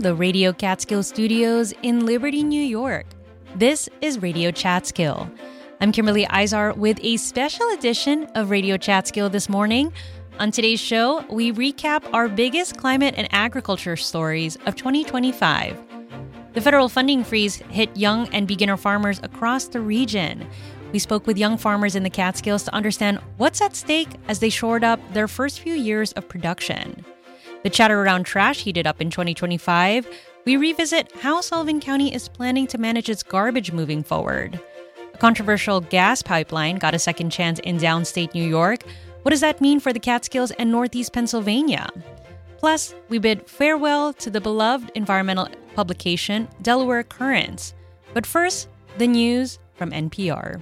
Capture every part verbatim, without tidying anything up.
the Radio Catskill studios in Liberty, New York. This is Radio Catskill. I'm Kimberly Izar with a special edition of Radio Catskill this morning. On today's show, we recap our biggest climate and agriculture stories of twenty twenty-five. The federal funding freeze hit young and beginner farmers across the region. We spoke with young farmers in the Catskills to understand what's at stake as they shored up their first few years of production. The chatter around trash heated up in twenty twenty-five. We revisit how Sullivan County is planning to manage its garbage moving forward. A controversial gas pipeline got a second chance in downstate New York. What does that mean for the Catskills and Northeast Pennsylvania? Plus, we bid farewell to the beloved environmental publication Delaware Currents. But first, the news from N P R.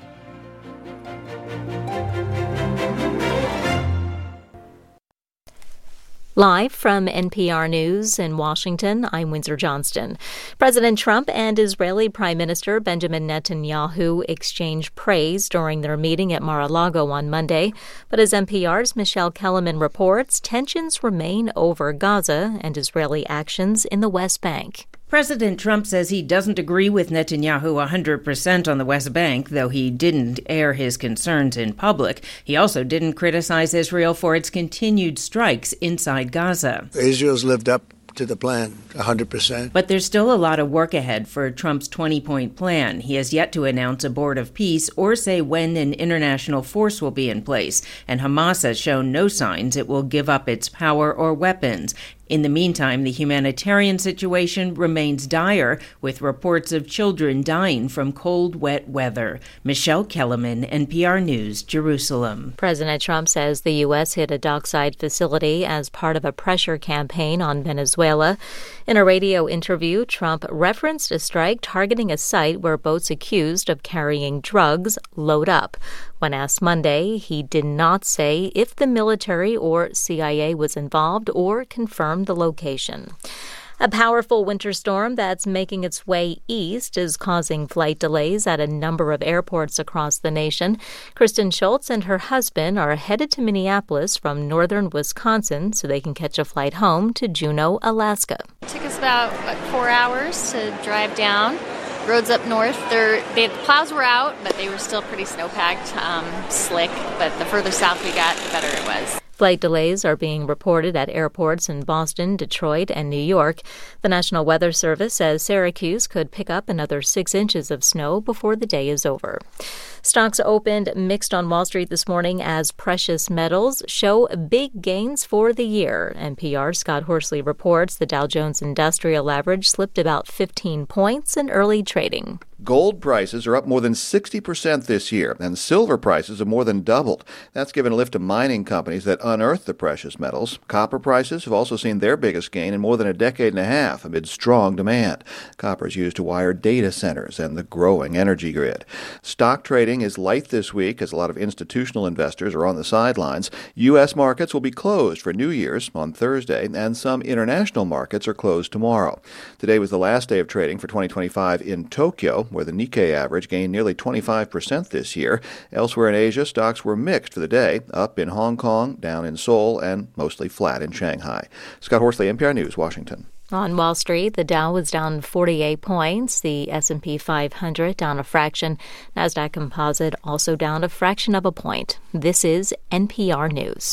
Live from N P R News in Washington, I'm Windsor Johnston. President Trump and Israeli Prime Minister Benjamin Netanyahu exchanged praise during their meeting at Mar-a-Lago on Monday. But as N P R's Michelle Kellerman reports, tensions remain over Gaza and Israeli actions in the West Bank. President Trump says he doesn't agree with Netanyahu one hundred percent on the West Bank, though he didn't air his concerns in public. He also didn't criticize Israel for its continued strikes inside Gaza. Israel's lived up to the plan, one hundred percent. But there's still a lot of work ahead for Trump's twenty-point plan. He has yet to announce a board of peace or say when an international force will be in place. And Hamas has shown no signs it will give up its power or weapons. In the meantime, the humanitarian situation remains dire, with reports of children dying from cold, wet weather. Michelle Kellerman, N P R News, Jerusalem. President Trump says the U S hit a dockside facility as part of a pressure campaign on Venezuela. In a radio interview, Trump referenced a strike targeting a site where boats accused of carrying drugs load up. When asked Monday, he did not say if the military or C I A was involved or confirmed the location. A powerful winter storm that's making its way east is causing flight delays at a number of airports across the nation. Kristen Schultz and her husband are headed to Minneapolis from northern Wisconsin so they can catch a flight home to Juneau, Alaska. It took us about what, four hours to drive down. Roads up north, they're, they, the plows were out, but they were still pretty snow-packed, um, slick. But the further south we got, the better it was. Flight delays are being reported at airports in Boston, Detroit, and New York. The National Weather Service says Syracuse could pick up another six inches of snow before the day is over. Stocks opened mixed on Wall Street this morning as precious metals show big gains for the year. N P R's Scott Horsley reports the Dow Jones Industrial Average slipped about fifteen points in early trading. Gold prices are up more than sixty percent this year, and silver prices have more than doubled. That's given a lift to mining companies that unearth the precious metals. Copper prices have also seen their biggest gain in more than a decade and a half amid strong demand. Copper is used to wire data centers and the growing energy grid. Stock trading is light this week as a lot of institutional investors are on the sidelines. U S markets will be closed for New Year's on Thursday, and some international markets are closed tomorrow. Today was the last day of trading for twenty twenty-five in Tokyo, where the Nikkei average gained nearly twenty-five percent this year. Elsewhere in Asia, stocks were mixed for the day, up in Hong Kong, down in Seoul, and mostly flat in Shanghai. Scott Horsley, N P R News, Washington. On Wall Street, the Dow was down forty-eight points, the S and P five hundred down a fraction, NASDAQ Composite also down a fraction of a point. This is N P R News.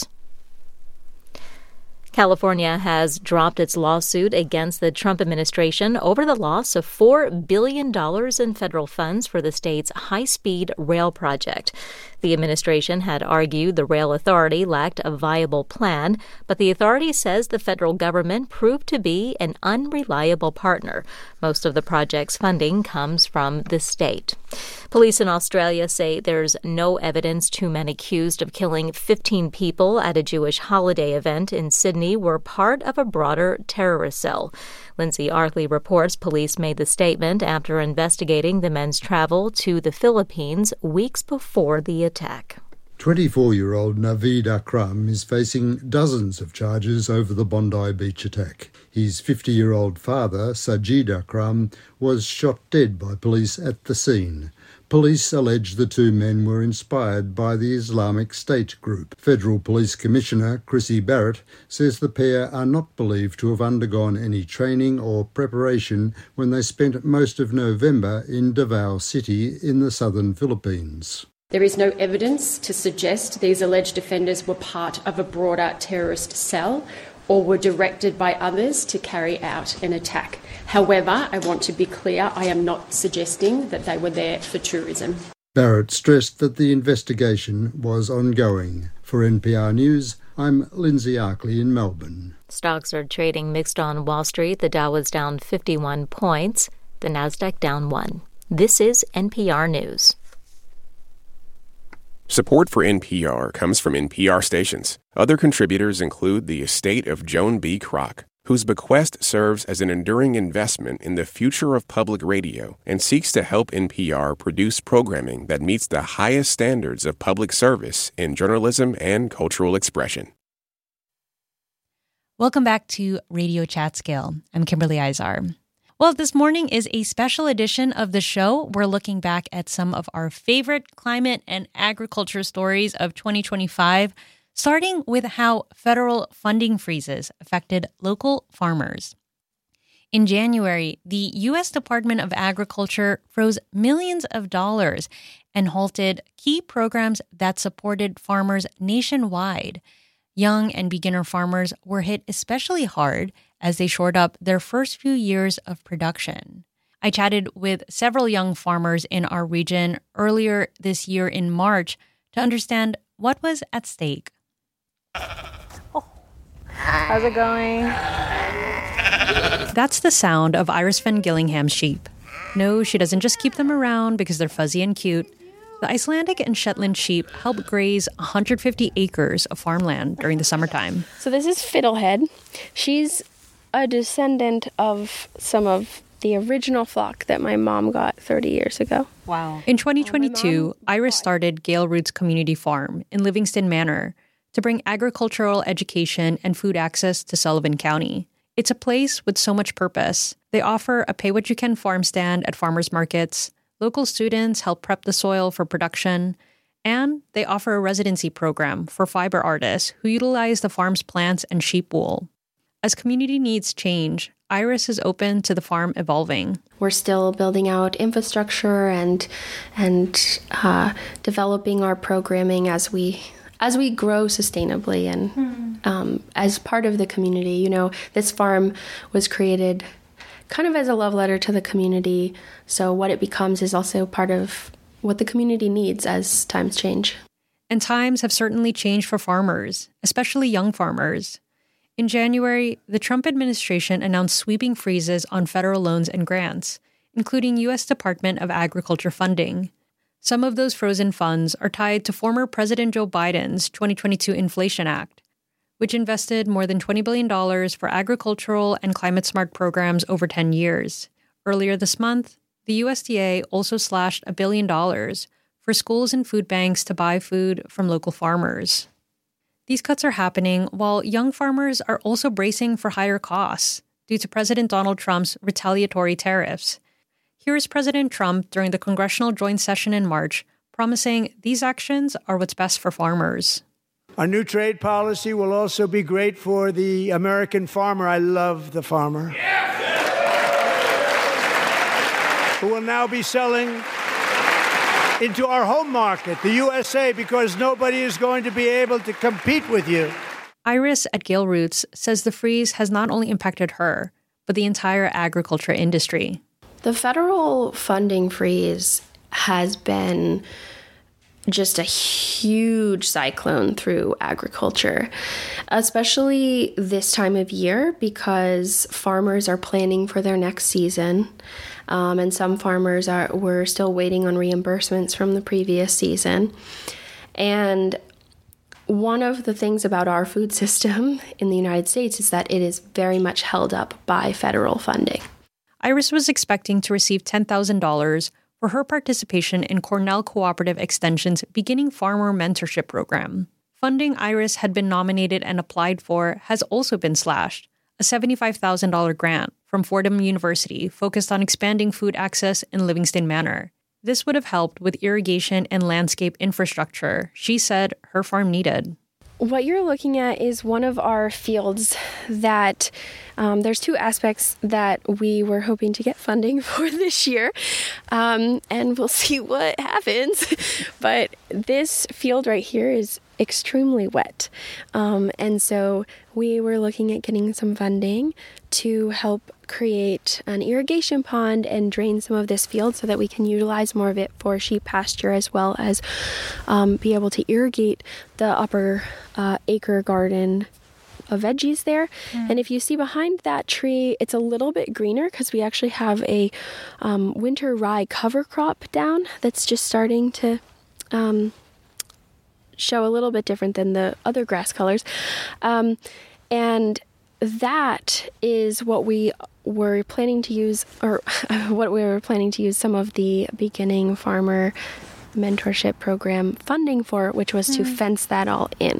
California has dropped its lawsuit against the Trump administration over the loss of four billion dollars in federal funds for the state's high-speed rail project. The administration had argued the rail authority lacked a viable plan, but the authority says the federal government proved to be an unreliable partner. Most of the project's funding comes from the state. Police in Australia say there's no evidence two men accused of killing fifteen people at a Jewish holiday event in Sydney were part of a broader terrorist cell. Lindsay Arkley reports police made the statement after investigating the men's travel to the Philippines weeks before the attack. twenty-four-year-old Naveed Akram is facing dozens of charges over the Bondi Beach attack. His fifty-year-old father, Sajid Akram, was shot dead by police at the scene. Police allege the two men were inspired by the Islamic State group. Federal Police Commissioner Chrissy Barrett says the pair are not believed to have undergone any training or preparation when they spent most of November in Davao City in the southern Philippines. There is no evidence to suggest these alleged offenders were part of a broader terrorist cell or were directed by others to carry out an attack. However, I want to be clear, I am not suggesting that they were there for tourism. Barrett stressed that the investigation was ongoing. For N P R News, I'm Lindsay Arkley in Melbourne. Stocks are trading mixed on Wall Street. The Dow was down fifty-one points, the Nasdaq down one. This is N P R News. Support for N P R comes from N P R stations. Other contributors include the estate of Joan B. Kroc, whose bequest serves as an enduring investment in the future of public radio and seeks to help N P R produce programming that meets the highest standards of public service in journalism and cultural expression. Welcome back to Radio Chatskill. I'm Kimberly Izar. Well, this morning is a special edition of the show. We're looking back at some of our favorite climate and agriculture stories of twenty twenty-five, starting with how federal funding freezes affected local farmers. In January, the U S Department of Agriculture froze millions of dollars and halted key programs that supported farmers nationwide. Young and beginner farmers were hit especially hard as they shored up their first few years of production. I chatted with several young farmers in our region earlier this year in March to understand what was at stake. Oh. How's it going? That's the sound of Iris Van Gillingham's sheep. No, she doesn't just keep them around because they're fuzzy and cute. The Icelandic and Shetland sheep help graze one hundred fifty acres of farmland during the summertime. So this is Fiddlehead. She's a descendant of some of the original flock that my mom got thirty years ago. Wow. In twenty twenty-two, Iris started Gale Roots Community Farm in Livingston Manor to bring agricultural education and food access to Sullivan County. It's a place with so much purpose. They offer a pay-what-you-can farm stand at farmers markets. Local students help prep the soil for production, and they offer a residency program for fiber artists who utilize the farm's plants and sheep wool. As community needs change, Iris is open to the farm evolving. We're still building out infrastructure and and uh, developing our programming as we as we grow sustainably and hmm. um, as part of the community. You know, this farm was created kind of as a love letter to the community. So what it becomes is also part of what the community needs as times change. And times have certainly changed for farmers, especially young farmers. In January, the Trump administration announced sweeping freezes on federal loans and grants, including U S Department of Agriculture funding. Some of those frozen funds are tied to former President Joe Biden's twenty twenty-two Inflation Act, which invested more than twenty billion dollars for agricultural and climate-smart programs over ten years. Earlier this month, the U S D A also slashed a billion dollars for schools and food banks to buy food from local farmers. These cuts are happening while young farmers are also bracing for higher costs due to President Donald Trump's retaliatory tariffs. Here is President Trump during the Congressional Joint Session in March, promising these actions are what's best for farmers. Our new trade policy will also be great for the American farmer. I love the farmer. Yes. Who will now be selling into our home market, the U S A, because nobody is going to be able to compete with you. Iris at Gale Roots says the freeze has not only impacted her, but the entire agriculture industry. The federal funding freeze has been just a huge cyclone through agriculture, especially this time of year because farmers are planning for their next season. Um, and some farmers are were still waiting on reimbursements from the previous season. And one of the things about our food system in the United States is that it is very much held up by federal funding. Iris was expecting to receive ten thousand dollars for her participation in Cornell Cooperative Extension's Beginning Farmer Mentorship Program. Funding Iris had been nominated and applied for has also been slashed, a seventy-five thousand dollars grant from Fordham University focused on expanding food access in Livingston Manor. This would have helped with irrigation and landscape infrastructure she said her farm needed. What you're looking at is one of our fields that um, there's two aspects that we were hoping to get funding for this year, um, and we'll see what happens. But this field right here is extremely wet, um, and so we were looking at getting some funding to help create an irrigation pond and drain some of this field so that we can utilize more of it for sheep pasture, as well as um, be able to irrigate the upper uh, acre garden of veggies there. Mm. And if you see behind that tree, it's a little bit greener because we actually have a um, winter rye cover crop down that's just starting to um, show a little bit different than the other grass colors. Um, and that is what we were planning to use, or what we were planning to use some of the beginning farmer mentorship program funding for, which was mm. to fence that all in,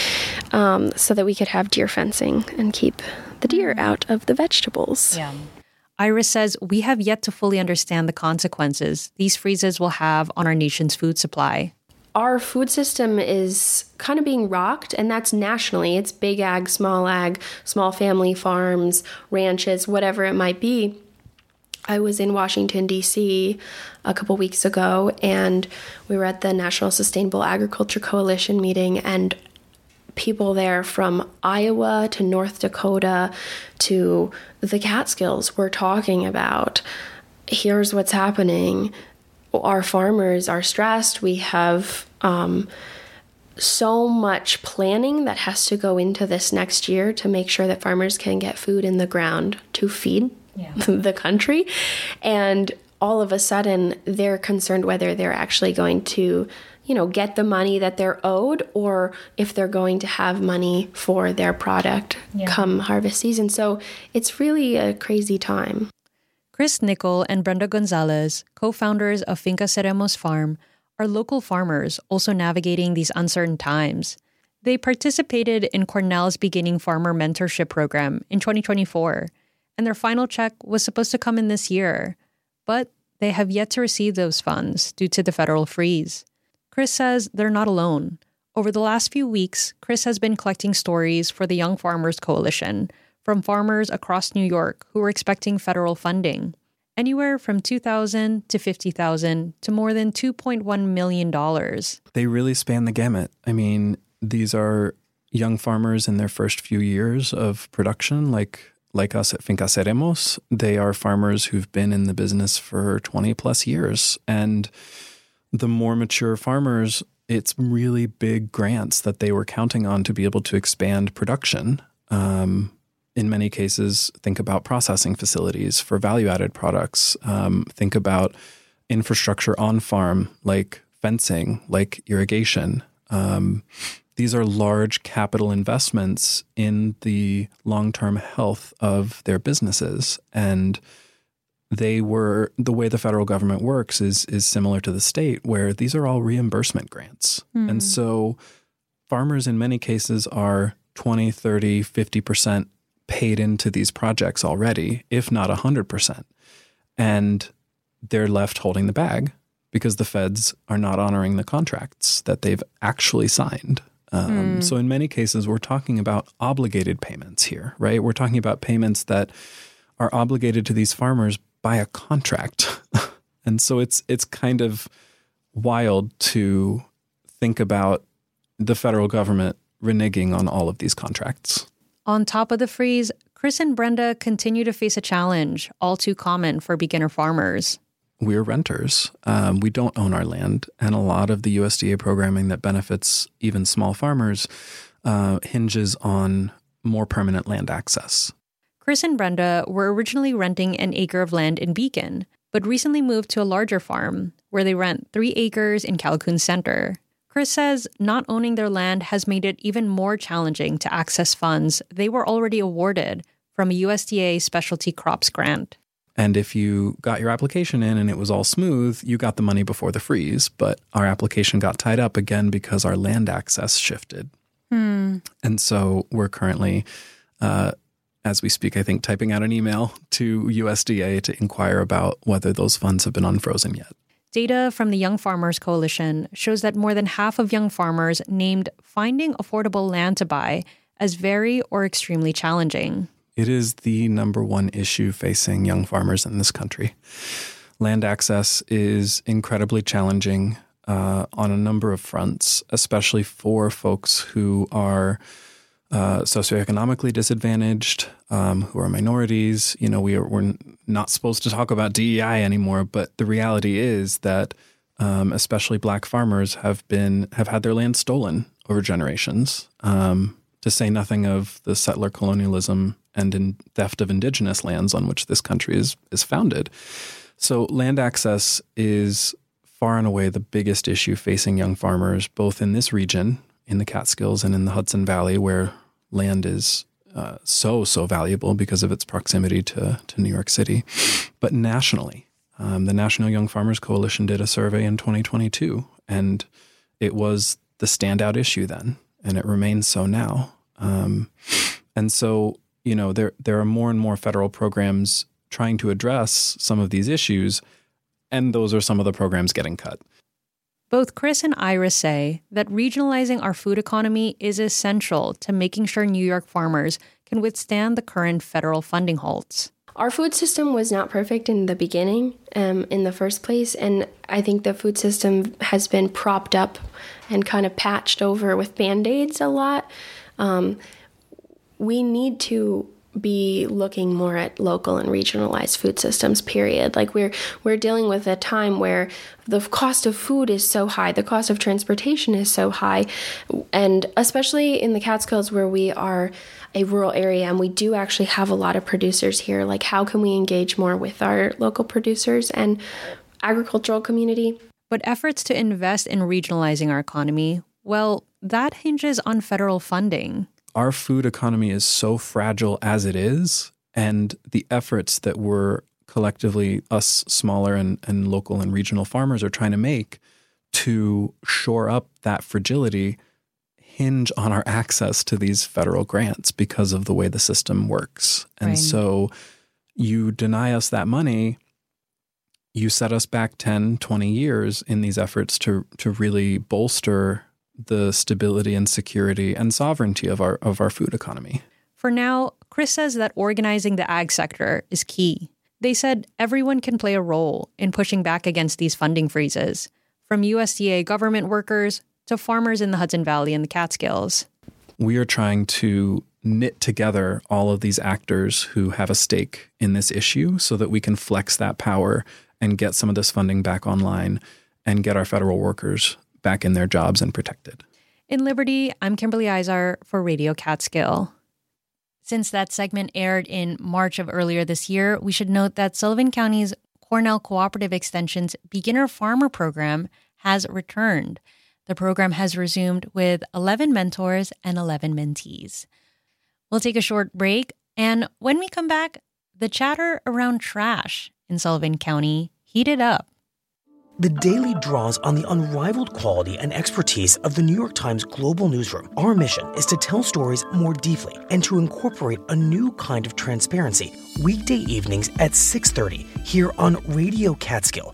um, so that we could have deer fencing and keep the deer mm. out of the vegetables. Yeah. Iris says we have yet to fully understand the consequences these freezes will have on our nation's food supply. Our food system is kind of being rocked, and that's nationally. It's big ag, small ag, small family farms, ranches, whatever it might be. I was in Washington, D C a couple weeks ago, and we were at the National Sustainable Agriculture Coalition meeting, and people there from Iowa to North Dakota to the Catskills were talking about, here's what's happening. Our farmers are stressed. We have um, so much planning that has to go into this next year to make sure that farmers can get food in the ground to feed yeah. the country. And all of a sudden, they're concerned whether they're actually going to, you know, get the money that they're owed, or if they're going to have money for their product yeah. come harvest season. So it's really a crazy time. Chris Nickel and Brenda Gonzalez, co-founders of Finca Seremos Farm, are local farmers also navigating these uncertain times. They participated in Cornell's Beginning Farmer Mentorship Program in twenty twenty-four, and their final check was supposed to come in this year, but they have yet to receive those funds due to the federal freeze. Chris says they're not alone. Over the last few weeks, Chris has been collecting stories for the Young Farmers Coalition from farmers across New York who were expecting federal funding, anywhere from two thousand dollars to fifty thousand dollars to more than two point one million dollars. They really span the gamut. I mean, these are young farmers in their first few years of production, like like us at Finca Seremos. They are farmers who've been in the business for twenty plus years. And the more mature farmers, it's really big grants that they were counting on to be able to expand production. Um, In many cases, think about processing facilities for value-added products. Um, think about infrastructure on farm, like fencing, like irrigation. Um, these are large capital investments in the long-term health of their businesses. And they were, the way the federal government works is, is similar to the state, where these are all reimbursement grants. Mm. And so farmers in many cases are twenty, thirty, fifty percent paid into these projects already, if not one hundred percent. And they're left holding the bag because the feds are not honoring the contracts that they've actually signed. Um, mm. So in many cases, we're talking about obligated payments here, right? We're talking about payments that are obligated to these farmers by a contract. And so it's it's kind of wild to think about the federal government reneging on all of these contracts. On top of the freeze, Chris and Brenda continue to face a challenge, all too common for beginner farmers. We're renters. Um, we don't own our land. And a lot of the U S D A programming that benefits even small farmers uh, hinges on more permanent land access. Chris and Brenda were originally renting an acre of land in Beacon, but recently moved to a larger farm where they rent three acres in Calhoun Center. Chris says not owning their land has made it even more challenging to access funds they were already awarded from a U S D A specialty crops grant. And if you got your application in and it was all smooth, you got the money before the freeze. But our application got tied up again because our land access shifted. Hmm. And so we're currently, uh, as we speak, I think, typing out an email to U S D A to inquire about whether those funds have been unfrozen yet. Data from the Young Farmers Coalition shows that more than half of young farmers named finding affordable land to buy as very or extremely challenging. It is the number one issue facing young farmers in this country. Land access is incredibly challenging uh, on a number of fronts, especially for folks who are uh, socioeconomically disadvantaged, um, who are minorities. You know, we are, we're not supposed to talk about D E I anymore, but the reality is that um, especially Black farmers have been have had their land stolen over generations, um, to say nothing of the settler colonialism and in theft of indigenous lands on which this country is is founded. So land access is far and away the biggest issue facing young farmers, both in this region, in the Catskills and in the Hudson Valley, where land is uh, so, so valuable because of its proximity to, to New York City, but nationally. Um, the National Young Farmers Coalition did a survey in twenty twenty-two, and it was the standout issue then, and it remains so now. Um, and so, you know, there there are more and more federal programs trying to address some of these issues, and those are some of the programs getting cut. Both Chris and Ira say that regionalizing our food economy is essential to making sure New York farmers can withstand the current federal funding halts. Our food system was not perfect in the beginning, um, in the first place, and I think the food system has been propped up and kind of patched over with Band-Aids a lot. Um, we need to be looking more at local and regionalized food systems, period. Like we're we're dealing with a time where the cost of food is so high, the cost of transportation is so high, and especially in the Catskills where we are a rural area and we do actually have a lot of producers here, like how can we engage more with our local producers and agricultural community? But efforts to invest in regionalizing our economy, well, that hinges on federal funding. Our food economy is so fragile as it is, and the efforts that we're collectively, us smaller and, and local and regional farmers are trying to make to shore up that fragility hinge on our access to these federal grants because of the way the system works. And Right. so you deny us that money, you set us back ten, twenty years in these efforts to to really bolster the stability and security and sovereignty of our of our food economy. For now, Chris says that organizing the ag sector is key. They said everyone can play a role in pushing back against these funding freezes, from U S D A government workers to farmers in the Hudson Valley and the Catskills. We are trying to knit together all of these actors who have a stake in this issue so that we can flex that power and get some of this funding back online and get our federal workers back in their jobs and protected. In Liberty, I'm Kimberly Izar for Radio Catskill. Since that segment aired in March of earlier this year, we should note that Sullivan County's Cornell Cooperative Extension's Beginner Farmer Program has returned. The program has resumed with eleven mentors and eleven mentees. We'll take a short break, and when we come back, the chatter around trash in Sullivan County heated up. The Daily draws on the unrivaled quality and expertise of the New York Times Global Newsroom. Our mission is to tell stories more deeply and to incorporate a new kind of transparency. Weekday evenings at six thirty here on Radio Catskill.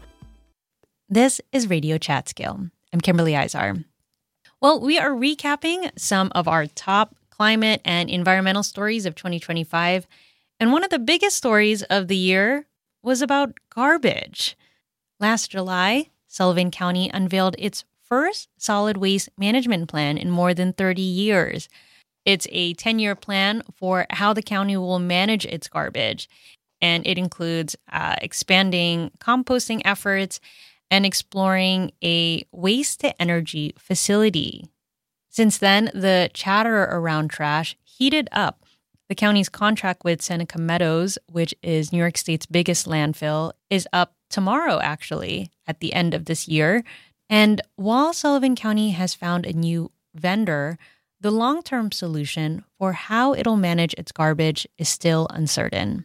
This is Radio Catskill. I'm Kimberly Izar. Well, we are recapping some of our top climate and environmental stories of twenty twenty-five. And one of the biggest stories of the year was about garbage. Last July, Sullivan County unveiled its first solid waste management plan in more than thirty years. It's a ten-year plan for how the county will manage its garbage, and it includes uh, expanding composting efforts and exploring a waste-to-energy facility. Since then, the chatter around trash heated up. The county's contract with Seneca Meadows, which is New York State's biggest landfill, is up tomorrow, actually, at the end of this year. And while Sullivan County has found a new vendor, the long-term solution for how it'll manage its garbage is still uncertain.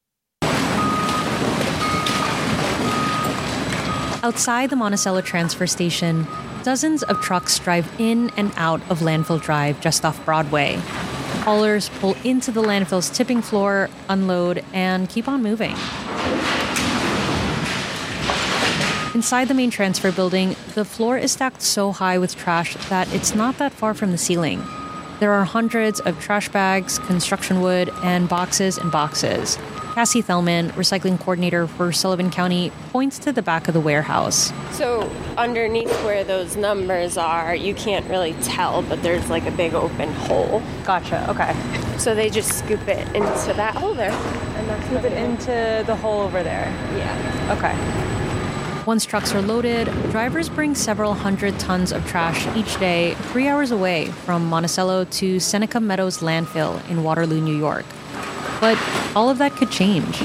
Outside the Monticello transfer station, dozens of trucks drive in and out of Landfill Drive just off Broadway. Haulers pull into the landfill's tipping floor, unload, and keep on moving. Inside the main transfer building, the floor is stacked so high with trash that it's not that far from the ceiling. There are hundreds of trash bags, construction wood, and boxes and boxes. Cassie Thellman, recycling coordinator for Sullivan County, points to the back of the warehouse. So underneath where those numbers are, you can't really tell, but there's like a big open hole. Gotcha, okay. So they just scoop it into that hole there. And that's scoop it into the hole over there? Yeah. Okay. Once trucks are loaded, drivers bring several hundred tons of trash each day, three hours away from Monticello to Seneca Meadows landfill in Waterloo, New York. But all of that could change.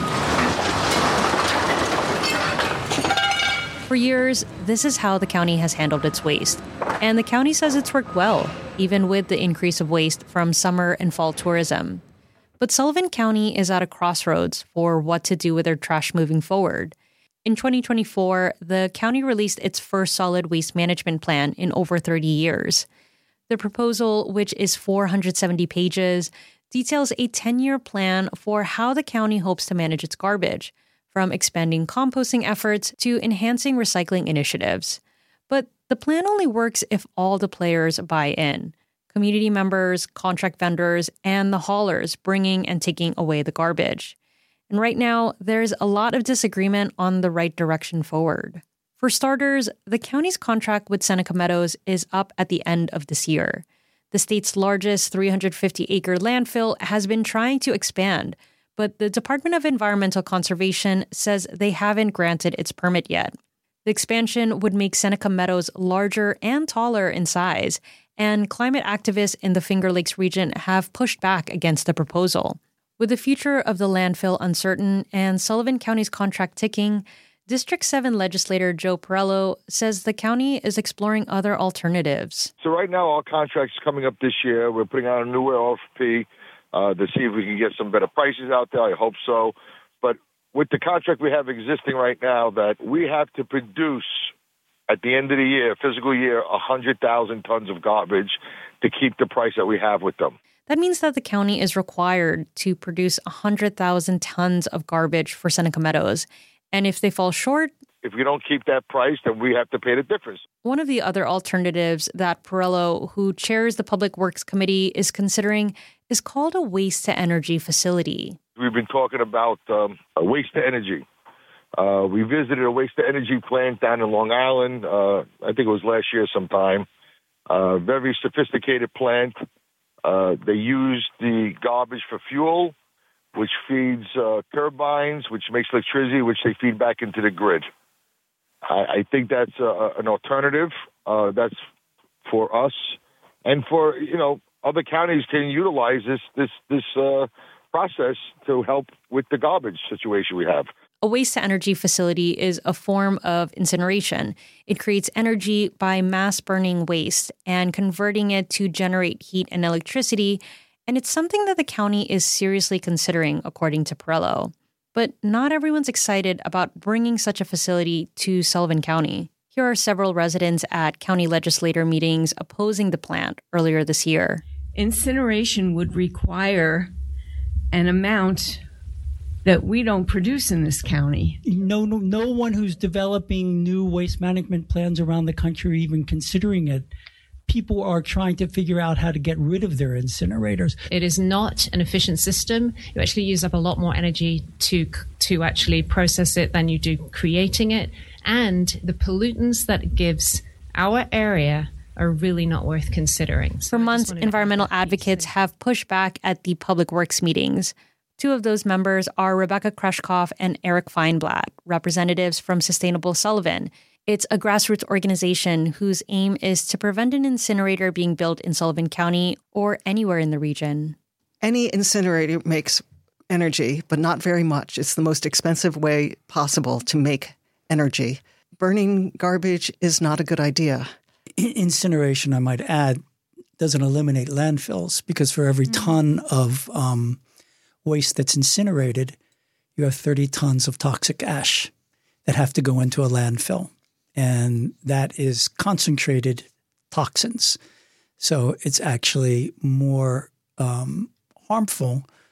For years, this is how the county has handled its waste. And the county says it's worked well, even with the increase of waste from summer and fall tourism. But Sullivan County is at a crossroads for what to do with their trash moving forward. In twenty twenty-four, the county released its first solid waste management plan in over thirty years. The proposal, which is four hundred seventy pages, details a ten-year plan for how the county hopes to manage its garbage, from expanding composting efforts to enhancing recycling initiatives. But the plan only works if all the players buy in: community members, contract vendors, and the haulers bringing and taking away the garbage. And right now, there's a lot of disagreement on the right direction forward. For starters, the county's contract with Seneca Meadows is up at the end of this year. The state's largest three hundred fifty acre landfill has been trying to expand, but the Department of Environmental Conservation says they haven't granted its permit yet. The expansion would make Seneca Meadows larger and taller in size, and climate activists in the Finger Lakes region have pushed back against the proposal. With the future of the landfill uncertain and Sullivan County's contract ticking, District seven legislator Joe Perello says the county is exploring other alternatives. So right now, our contract's coming up this year. We're putting out a new R F P uh, to see if we can get some better prices out there. I hope so. But with the contract we have existing right now, that we have to produce, at the end of the year, fiscal year, one hundred thousand tons of garbage to keep the price that we have with them. That means that the county is required to produce one hundred thousand tons of garbage for Seneca Meadows. And if they fall short, if we don't keep that price, then we have to pay the difference. One of the other alternatives that Perello, who chairs the Public Works Committee, is considering is called a waste-to-energy facility. We've been talking about um, a waste-to-energy. Uh, we visited a waste-to-energy plant down in Long Island. Uh, I think it was last year sometime. Uh, very sophisticated plant. Uh, they use the garbage for fuel, which feeds uh, turbines, which makes electricity, which they feed back into the grid. I, I think that's uh, an alternative. Uh, that's for us, and for you know other counties can utilize this this this uh, process to help with the garbage situation we have. A waste-to-energy facility is a form of incineration. It creates energy by mass burning waste and converting it to generate heat and electricity. And it's something that the county is seriously considering, according to Perello. But not everyone's excited about bringing such a facility to Sullivan County. Here are several residents at county legislator meetings opposing the plant earlier this year. Incineration would require an amount that we don't produce in this county. No, no, no one who's developing new waste management plans around the country are even considering it. People are trying to figure out how to get rid of their incinerators. It is not an efficient system. You actually use up a lot more energy to to actually process it than you do creating it. And the pollutants that it gives our area are really not worth considering. So For months, environmental advocates have pushed back at the Public Works meetings. Two of those members are Rebecca Kreshkoff and Eric Feinblatt, representatives from Sustainable Sullivan. It's a grassroots organization whose aim is to prevent an incinerator being built in Sullivan County or anywhere in the region. Any incinerator makes energy, but not very much. It's the most expensive way possible to make energy. Burning garbage is not a good idea. Incineration, I might add, doesn't eliminate landfills because for every ton of um, waste that's incinerated, you have thirty tons of toxic ash that have to go into a landfill. And that is concentrated toxins. So it's actually more um, harmful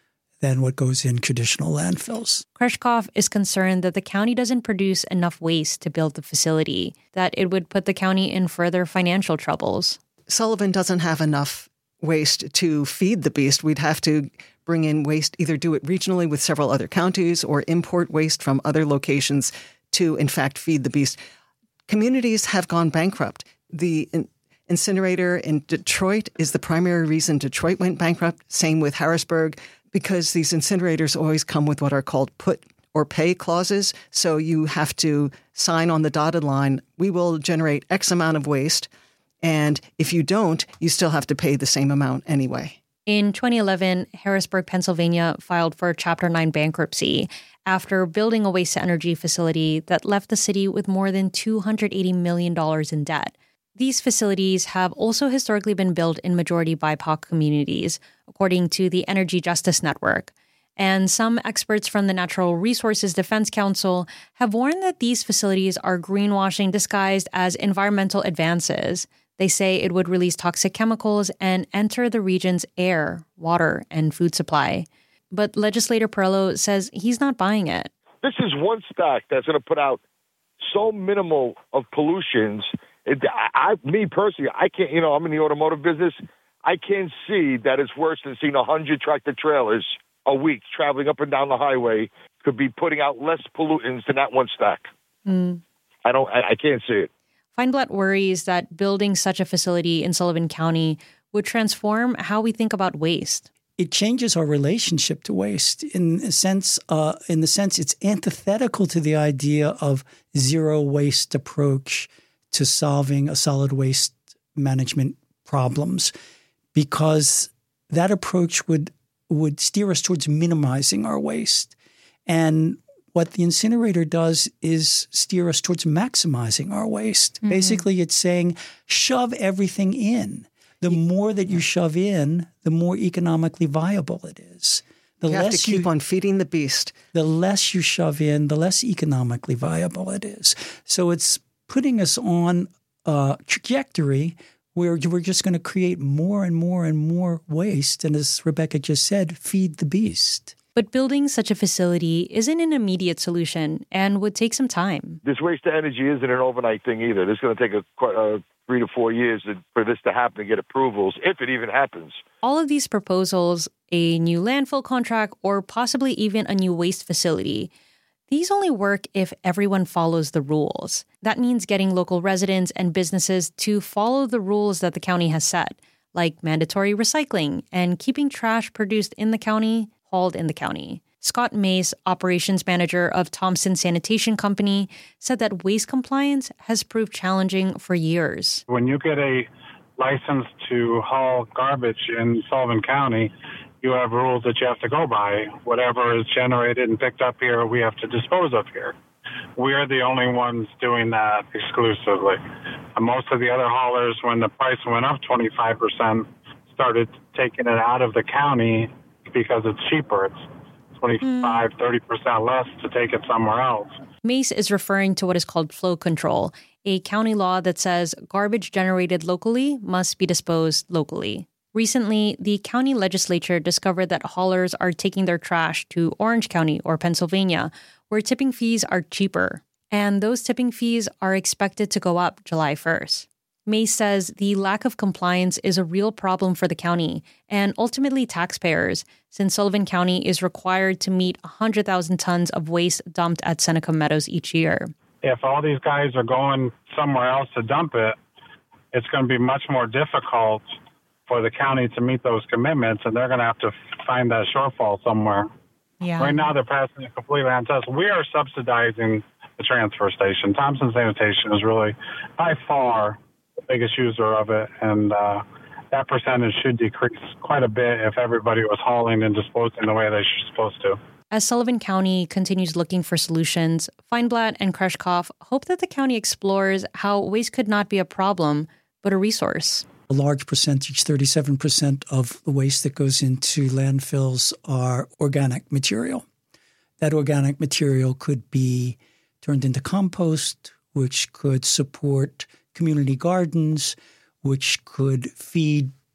than what goes in traditional landfills. Kreshkov is concerned that the county doesn't produce enough waste to build the facility, that it would put the county in further financial troubles. Sullivan doesn't have enough waste to feed the beast. We'd have to bring in waste, either do it regionally with several other counties or import waste from other locations to, in fact, feed the beast. Communities have gone bankrupt. The in- incinerator in Detroit is the primary reason Detroit went bankrupt. Same with Harrisburg, because these incinerators always come with what are called put or pay clauses. So you have to sign on the dotted line, we will generate X amount of waste. And if you don't, you still have to pay the same amount anyway. In twenty eleven, Harrisburg, Pennsylvania filed for Chapter nine bankruptcy after building a waste-to-energy facility that left the city with more than two hundred eighty million dollars in debt. These facilities have also historically been built in majority B I P O C communities, according to the Energy Justice Network. And some experts from the Natural Resources Defense Council have warned that these facilities are greenwashing disguised as environmental advances. They say it would release toxic chemicals and enter the region's air, water, and food supply. But legislator Perello says he's not buying it. This is one stack that's going to put out so minimal of pollutions. It, I, I, me personally, I can't, you know, I'm in the automotive business. I can't see that it's worse than seeing one hundred tractor trailers a week traveling up and down the highway could be putting out less pollutants than that one stack. Mm. I don't, I, I can't see it. Feinblatt worries that building such a facility in Sullivan County would transform how we think about waste. It changes our relationship to waste in a sense. Uh, in the sense, it's antithetical to the idea of zero waste approach to solving a solid waste management problems, because that approach would would steer us towards minimizing our waste. And what the incinerator does is steer us towards maximizing our waste. Mm-hmm. Basically, it's saying, shove everything in. The more that you shove in, the more economically viable it is. The you have less to keep you, on feeding the beast. The less you shove in, the less economically viable it is. So it's putting us on a trajectory where we're just going to create more and more and more waste. And as Rebecca just said, feed the beast. But building such a facility isn't an immediate solution and would take some time. This waste to energy isn't an overnight thing either. This is going to take a, uh, three to four years for this to happen and get approvals, if it even happens. All of these proposals, a new landfill contract, or possibly even a new waste facility, these only work if everyone follows the rules. That means getting local residents and businesses to follow the rules that the county has set, like mandatory recycling and keeping trash produced in the county hauled in the county. Scott Mace, operations manager of Thompson Sanitation Company, said that waste compliance has proved challenging for years. When you get a license to haul garbage in Sullivan County, you have rules that you have to go by. Whatever is generated and picked up here, we have to dispose of here. We're the only ones doing that exclusively. And most of the other haulers, when the price went up twenty-five percent, started taking it out of the county because it's cheaper. It's twenty-five, thirty percent less to take it somewhere else. Mace is referring to what is called flow control, a county law that says garbage generated locally must be disposed locally. Recently, the county legislature discovered that haulers are taking their trash to Orange County or Pennsylvania, where tipping fees are cheaper. And those tipping fees are expected to go up July first. Mace says the lack of compliance is a real problem for the county and ultimately taxpayers, since Sullivan County is required to meet one hundred thousand tons of waste dumped at Seneca Meadows each year. If all these guys are going somewhere else to dump it, it's going to be much more difficult for the county to meet those commitments, and they're going to have to find that shortfall somewhere. Yeah. Right now, they're passing it completely on us. We are subsidizing the transfer station. Thompson Sanitation is really, by far, the biggest user of it, and uh, that percentage should decrease quite a bit if everybody was hauling and disposing the way they're supposed to. As Sullivan County continues looking for solutions, Feinblatt and Kreshkov hope that the county explores how waste could not be a problem, but a resource. A large percentage, thirty-seven percent of the waste that goes into landfills are organic material. That organic material could be turned into compost, which could support community gardens, which could feed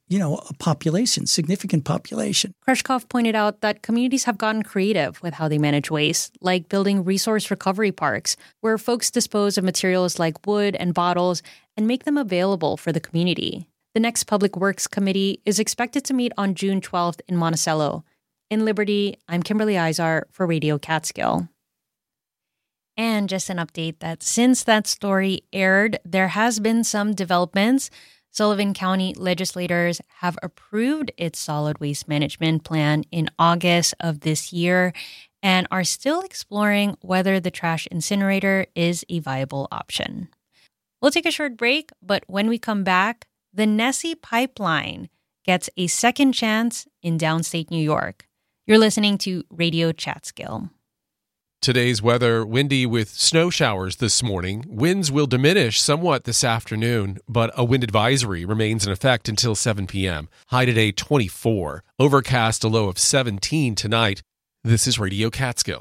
you know, a population, significant population. Kreshkov pointed out that communities have gotten creative with how they manage waste, like building resource recovery parks, where folks dispose of materials like wood and bottles and make them available for the community. The next Public Works Committee is expected to meet on June twelfth in Monticello. In Liberty, I'm Kimberly Izar for Radio Catskill. And just an update that since that story aired, there has been some developments. Sullivan County legislators have approved its solid waste management plan in August of this year and are still exploring whether the trash incinerator is a viable option. We'll take a short break, but when we come back, the Nessie Pipeline gets a second chance in downstate New York. You're listening to Radio Catskill. Today's weather, windy with snow showers this morning. Winds will diminish somewhat this afternoon, but a wind advisory remains in effect until seven p.m. High today, twenty-four. Overcast, a low of seventeen tonight. This is Radio Catskill.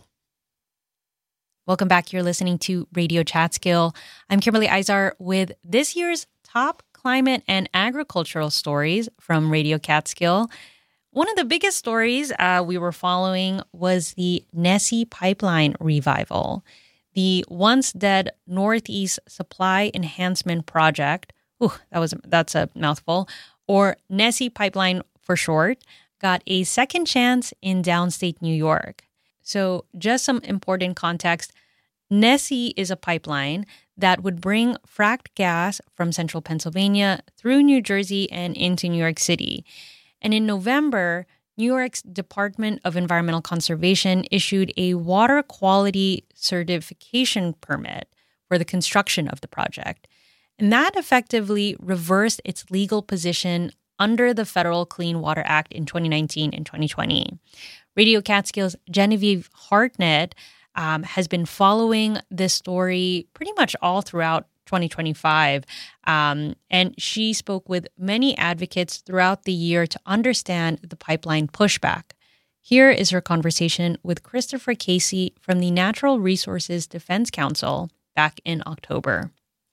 Welcome back. You're listening to Radio Catskill. I'm Kimberly Izar with this year's top climate and agricultural stories from Radio Catskill. One of the biggest stories uh, we were following was the Nessie Pipeline revival. The once dead Northeast Supply Enhancement Project, ooh, that was that's a mouthful, or Nessie Pipeline for short, got a second chance in downstate New York. So just some important context. Nessie is a pipeline that would bring fracked gas from central Pennsylvania through New Jersey and into New York City. And in November, New York's Department of Environmental Conservation issued a water quality certification permit for the construction of the project. And that effectively reversed its legal position under the Federal Clean Water Act in twenty nineteen and twenty twenty. Radio Catskill's Genevieve Hartnett um, has been following this story pretty much all throughout twenty twenty-five. Um, and she spoke with many advocates throughout the year to understand the pipeline pushback. Here is her conversation with Christopher Casey from the Natural Resources Defense Council back in October.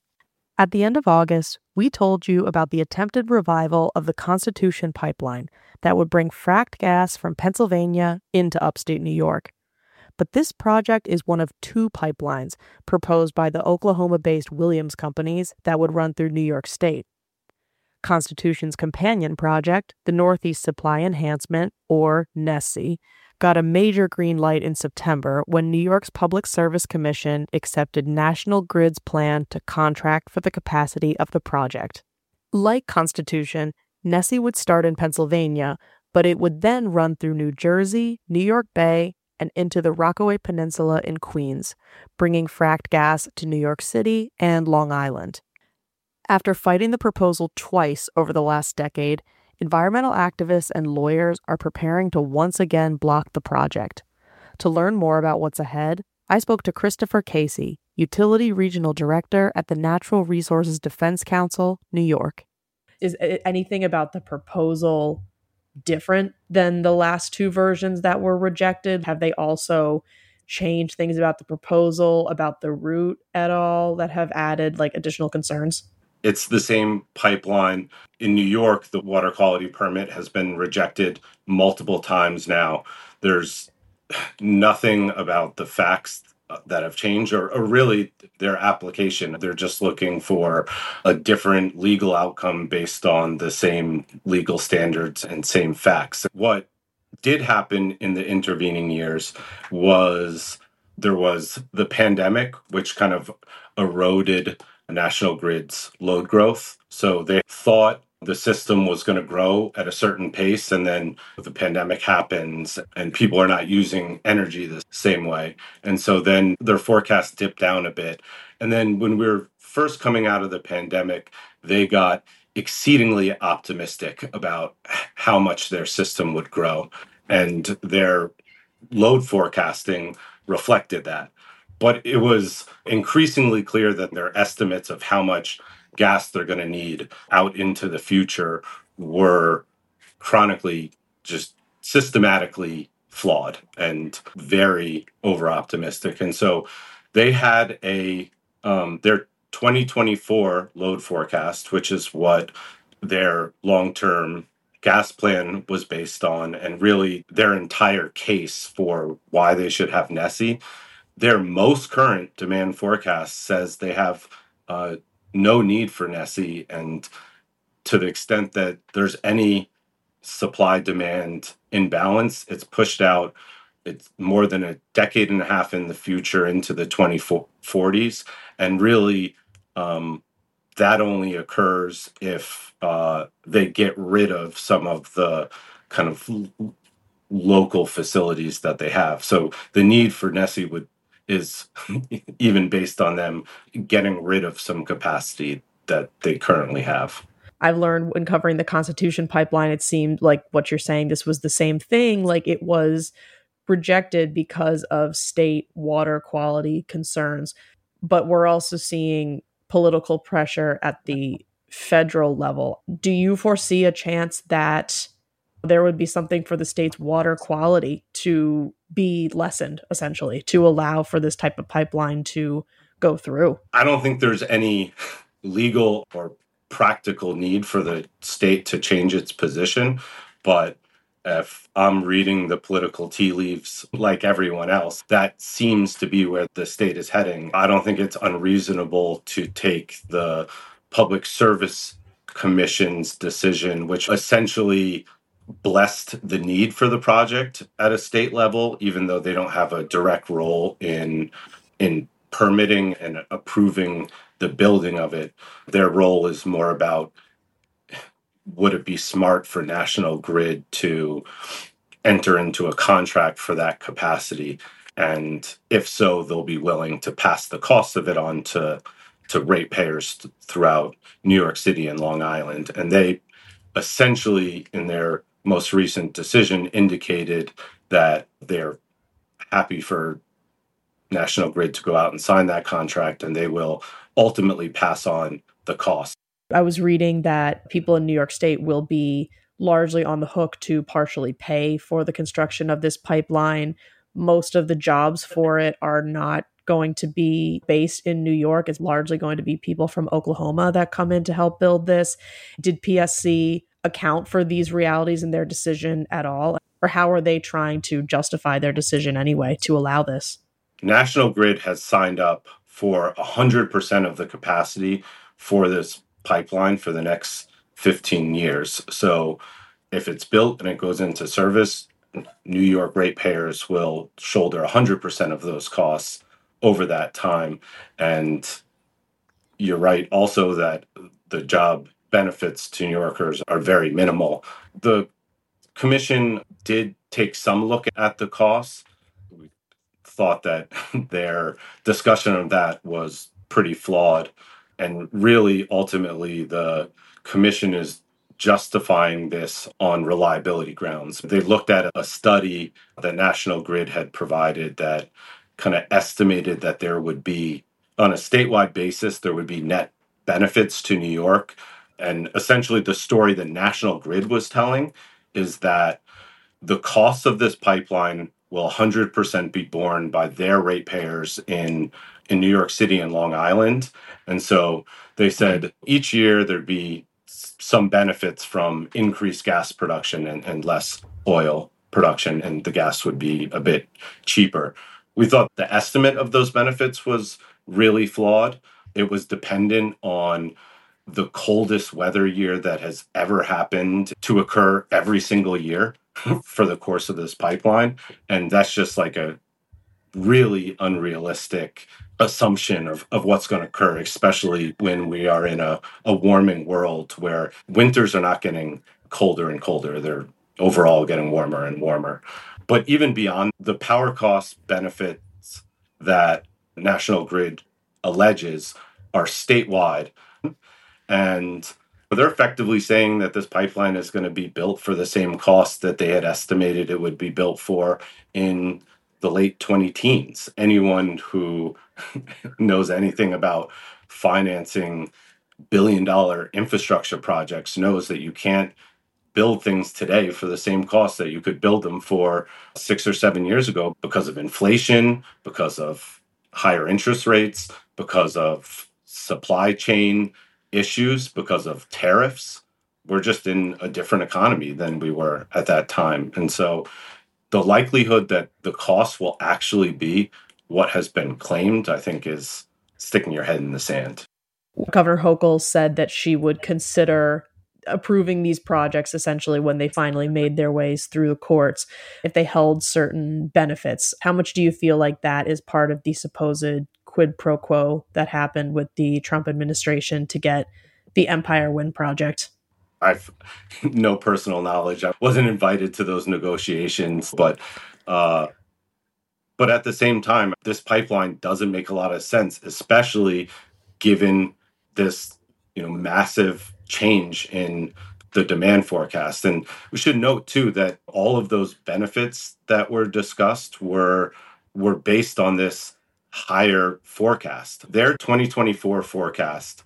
At the end of August, we told you about the attempted revival of the Constitution Pipeline that would bring fracked gas from Pennsylvania into upstate New York. But this project is one of two pipelines proposed by the Oklahoma-based Williams companies that would run through New York State. Constitution's companion project, the Northeast Supply Enhancement, or Nessie, got a major green light in September when New York's Public Service Commission accepted National Grid's plan to contract for the capacity of the project. Like Constitution, Nessie would start in Pennsylvania, but it would then run through New Jersey, New York Bay, and into the Rockaway Peninsula in Queens, bringing fracked gas to New York City and Long Island. After fighting the proposal twice over the last decade, environmental activists and lawyers are preparing to once again block the project. To learn more about what's ahead, I spoke to Christopher Casey, Utility Regional Director at the Natural Resources Defense Council, New York. Is anything about the proposal different than the last two versions that were rejected? Have they also changed things about the proposal, about the route at all that have added like additional concerns? It's the same pipeline. In New York, the water quality permit has been rejected multiple times now. There's nothing about the facts that have changed or, or really their application. They're just looking for a different legal outcome based on the same legal standards and same facts. What did happen in the intervening years was there was the pandemic, which kind of eroded National Grid's load growth. So they thought the system was going to grow at a certain pace, and then the pandemic happens and people are not using energy the same way. And so then their forecast dipped down a bit. And then when we were first coming out of the pandemic, they got exceedingly optimistic about how much their system would grow. And their load forecasting reflected that. But it was increasingly clear that their estimates of how much gas they're going to need out into the future were chronically, just systematically flawed and very over-optimistic. And so they had a um, their twenty twenty-four load forecast, which is what their long-term gas plan was based on, and really their entire case for why they should have NESE. Their most current demand forecast says they have uh, no need for NESE, and to the extent that there's any supply-demand imbalance, it's pushed out. It's more than a decade and a half in the future into the twenty forties, and really um, that only occurs if uh, they get rid of some of the kind of l- local facilities that they have. So the need for NESE would is even based on them getting rid of some capacity that they currently have. I've learned when covering the Constitution Pipeline, it seemed like what you're saying, this was the same thing. Like it was rejected because of state water quality concerns. But we're also seeing political pressure at the federal level. Do you foresee a chance that there would be something for the state's water quality to be lessened, essentially, to allow for this type of pipeline to go through? I don't think there's any legal or practical need for the state to change its position, but if I'm reading the political tea leaves like everyone else, that seems to be where the state is heading. I don't think it's unreasonable to take the Public Service Commission's decision, which essentially blessed the need for the project at a state level, even though they don't have a direct role in in permitting and approving the building of it. Their role is more about, would it be smart for National Grid to enter into a contract for that capacity? And if so, they'll be willing to pass the cost of it on to, to ratepayers th- throughout New York City and Long Island. And they essentially, in their most recent decision, indicated that they're happy for National Grid to go out and sign that contract, and they will ultimately pass on the cost. I was reading that people in New York State will be largely on the hook to partially pay for the construction of this pipeline. Most of the jobs for it are not going to be based in New York. It's largely going to be people from Oklahoma that come in to help build this. Did P S C account for these realities in their decision at all? Or how are they trying to justify their decision anyway to allow this? National Grid has signed up for one hundred percent of the capacity for this pipeline for the next fifteen years. So if it's built and it goes into service, New York ratepayers will shoulder one hundred percent of those costs over that time. And you're right also that the job benefits to New Yorkers are very minimal. The commission did take some look at the costs. We thought that their discussion of that was pretty flawed. And really, ultimately, the commission is justifying this on reliability grounds. They looked at a study that National Grid had provided that kind of estimated that there would be, on a statewide basis, there would be net benefits to New York. And essentially the story that National Grid was telling is that the cost of this pipeline will one hundred percent be borne by their ratepayers in, in New York City and Long Island. And so they said each year there'd be some benefits from increased gas production and, and less oil production, and the gas would be a bit cheaper. We thought the estimate of those benefits was really flawed. It was dependent on the coldest weather year that has ever happened to occur every single year for the course of this pipeline. And that's just like a really unrealistic assumption of, of what's going to occur, especially when we are in a, a warming world where winters are not getting colder and colder. They're overall getting warmer and warmer. But even beyond the power cost benefits that National Grid alleges are statewide. And they're effectively saying that this pipeline is going to be built for the same cost that they had estimated it would be built for in the late twenty teens. Anyone who knows anything about financing billion dollar infrastructure projects knows that you can't build things today for the same cost that you could build them for six or seven years ago because of inflation, because of higher interest rates, because of supply chain issues, because of tariffs. we're just in a different economy than we were at that time. And so the likelihood that the cost will actually be what has been claimed, I think, is sticking your head in the sand. Governor Hochul said that she would consider approving these projects essentially when they finally made their ways through the courts, if they held certain benefits. How much do you feel like that is part of the supposed quid pro quo that happened with the Trump administration to get the Empire Wind project? I've no personal knowledge. I wasn't invited to those negotiations, but uh, but at the same time, this pipeline doesn't make a lot of sense, especially given this, you know, massive change in the demand forecast. And we should note too that all of those benefits that were discussed were were based on this higher forecast. Their twenty twenty-four forecast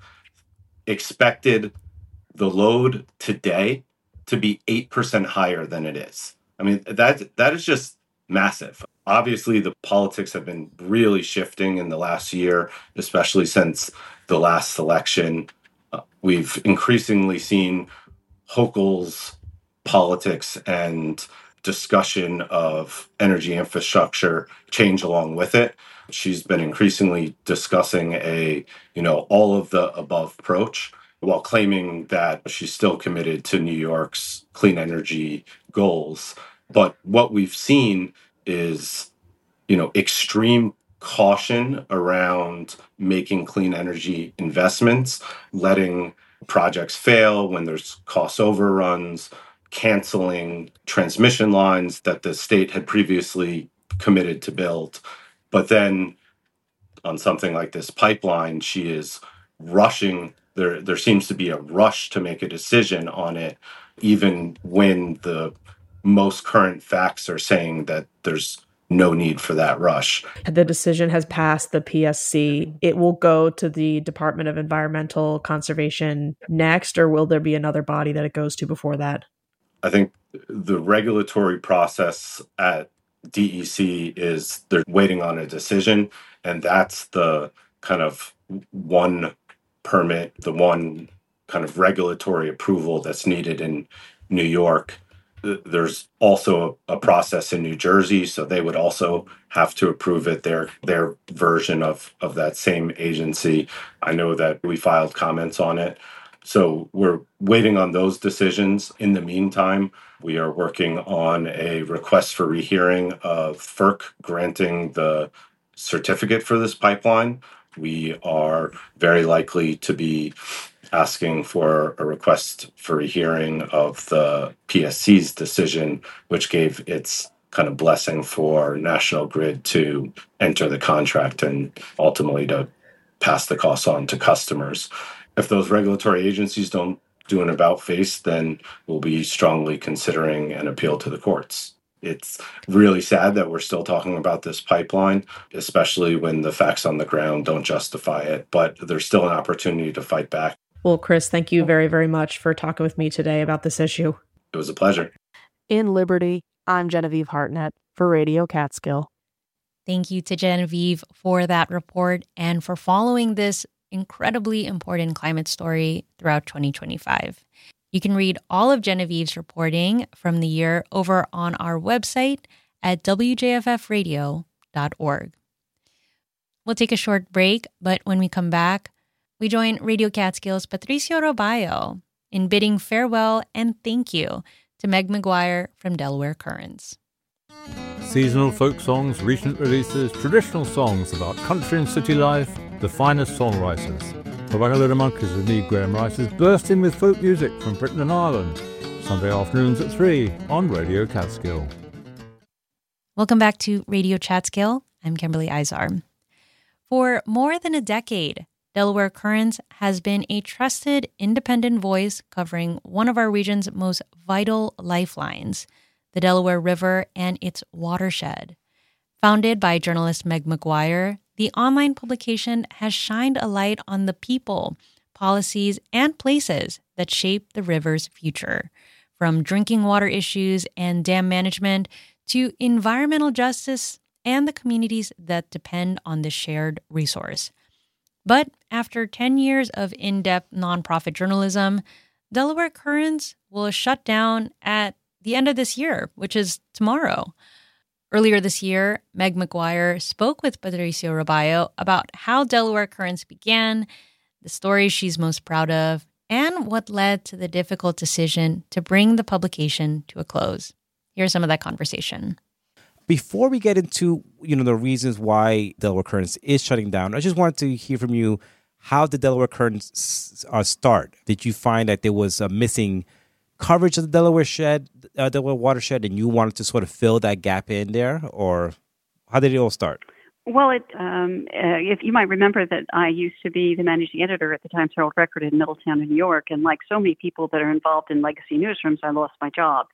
expected the load today to be eight percent higher than it is. I mean, that that is just massive. Obviously, the politics have been really shifting in the last year, especially since the last election. Uh, we've increasingly seen Hochul's politics and discussion of energy infrastructure change along with it. She's been increasingly discussing a, you know, all of the above approach, while claiming that she's still committed to New York's clean energy goals. But what we've seen is, you know, extreme caution around making clean energy investments, letting projects fail when there's cost overruns, canceling transmission lines that the state had previously committed to build. But then on something like this pipeline, she is rushing. There, there seems to be a rush to make a decision on it, even when the most current facts are saying that there's no need for that rush. The decision has passed the P S C. It will go to the Department of Environmental Conservation next, or will there be another body that it goes to before that? I think the regulatory process at D E C is they're waiting on a decision, and that's the kind of one permit, the one kind of regulatory approval that's needed in New York. There's also a, a process in New Jersey, so they would also have to approve it, their their version of, of that same agency. I know that we filed comments on it. So we're waiting on those decisions. In the meantime, we are working on a request for rehearing of F E R C granting the certificate for this pipeline. We are very likely to be asking for a request for rehearing of the P S C's decision, which gave its kind of blessing for National Grid to enter the contract and ultimately to pass the costs on to customers. If those regulatory agencies don't do an about face, then we'll be strongly considering an appeal to the courts. It's really sad that we're still talking about this pipeline, especially when the facts on the ground don't justify it, but there's still an opportunity to fight back. Well, Chris, thank you very, very much for talking with me today about this issue. It was a pleasure. In Liberty, I'm Genevieve Hartnett for Radio Catskill. Thank you to Genevieve for that report and for following this incredibly important climate story throughout twenty twenty-five. You can read all of Genevieve's reporting from the year over on our website at w j f f radio dot org. We'll take a short break, but when we come back, we join Radio Catskill's Patricio Robayo in bidding farewell and thank you to Meg McGuire from Delaware Currents. Seasonal folk songs, recent releases, traditional songs about country and city life, the finest songwriters. The Wagga Monkeys with me, Graham Rice, is bursting with folk music from Britain and Ireland. Sunday afternoons at three on Radio Catskill. Welcome back to Radio Catskill. I'm Kimberly Izar. For more than a decade, Delaware Currents has been a trusted, independent voice covering one of our region's most vital lifelines, the Delaware River and its watershed. Founded by journalist Meg McGuire, the online publication has shined a light on the people, policies, and places that shape the river's future, from drinking water issues and dam management to environmental justice and the communities that depend on this shared resource. But after ten years of in-depth nonprofit journalism, Delaware Currents will shut down at the end of this year, which is tomorrow. Earlier this year, Meg McGuire spoke with Patricio Robayo about how Delaware Currents began, the stories she's most proud of, and what led to the difficult decision to bring the publication to a close. Here's some of that conversation. Before we get into, you know, the reasons why Delaware Currents is shutting down, I just wanted to hear from you, how did Delaware Currents uh, start? Did you find that there was a missing coverage of the Delaware shed, uh, Delaware watershed, and you wanted to sort of fill that gap in there? Or how did it all start? Well, it, um, uh, if you might remember that I used to be the managing editor at the Times Herald Record in Middletown, New York, and like so many people that are involved in legacy newsrooms, I lost my job.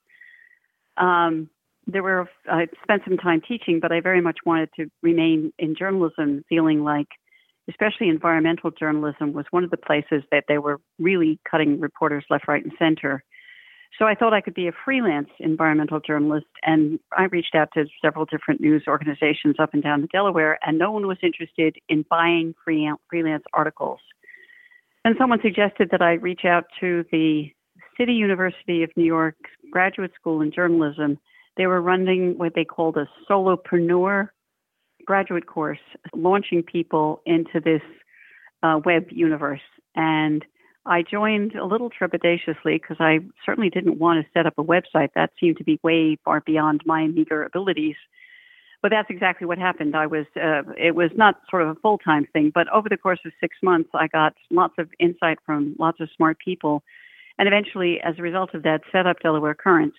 Um, there were I spent some time teaching, but I very much wanted to remain in journalism, feeling like, especially environmental journalism, was one of the places that they were really cutting reporters left, right, and center. So I thought I could be a freelance environmental journalist, and I reached out to several different news organizations up and down the Delaware, and no one was interested in buying free, freelance articles. And someone suggested that I reach out to the City University of New York Graduate School in Journalism. They were running what they called a solopreneur graduate course, launching people into this uh, web universe. And I joined a little trepidatiously because I certainly didn't want to set up a website. That seemed to be way far beyond my meager abilities. But that's exactly what happened. I was, uh, it was not sort of a full-time thing, but over the course of six months, I got lots of insight from lots of smart people. And eventually, as a result of that, set up Delaware Currents.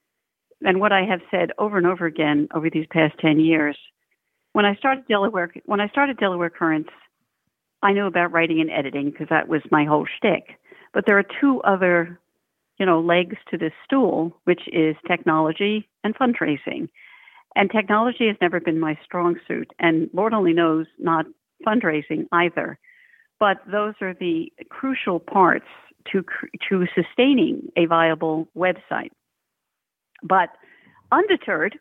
And what I have said over and over again over these past ten years, when I started Delaware, when I started Delaware Currents, I knew about writing and editing because that was my whole shtick. But there are two other, you know, legs to this stool, which is technology and fundraising. And technology has never been my strong suit, and Lord only knows not fundraising either. But those are the crucial parts to to sustaining a viable website. But undeterred,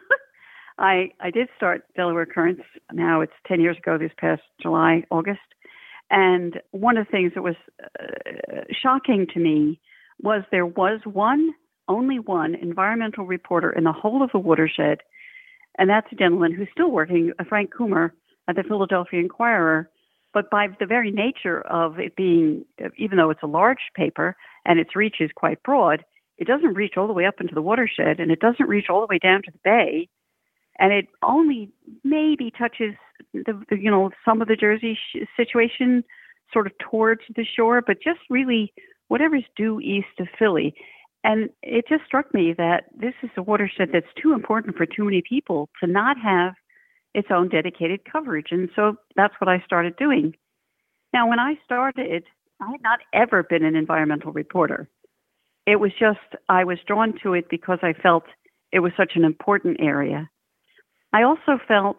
I, I did start Delaware Currents. Now it's ten years ago this past July, August. And one of the things that was uh, shocking to me was there was one, only one environmental reporter in the whole of the watershed. And that's a gentleman who's still working, uh, Frank Coomer, at the Philadelphia Inquirer. But by the very nature of it being, even though it's a large paper and its reach is quite broad, it doesn't reach all the way up into the watershed, and it doesn't reach all the way down to the bay. And it only maybe touches the, the you know, some of the Jersey sh- situation sort of towards the shore, but just really whatever's due east of Philly. And it just struck me that this is a watershed that's too important for too many people to not have its own dedicated coverage. And so that's what I started doing. Now, when I started, I had not ever been an environmental reporter. It was just, I was drawn to it because I felt it was such an important area. I also felt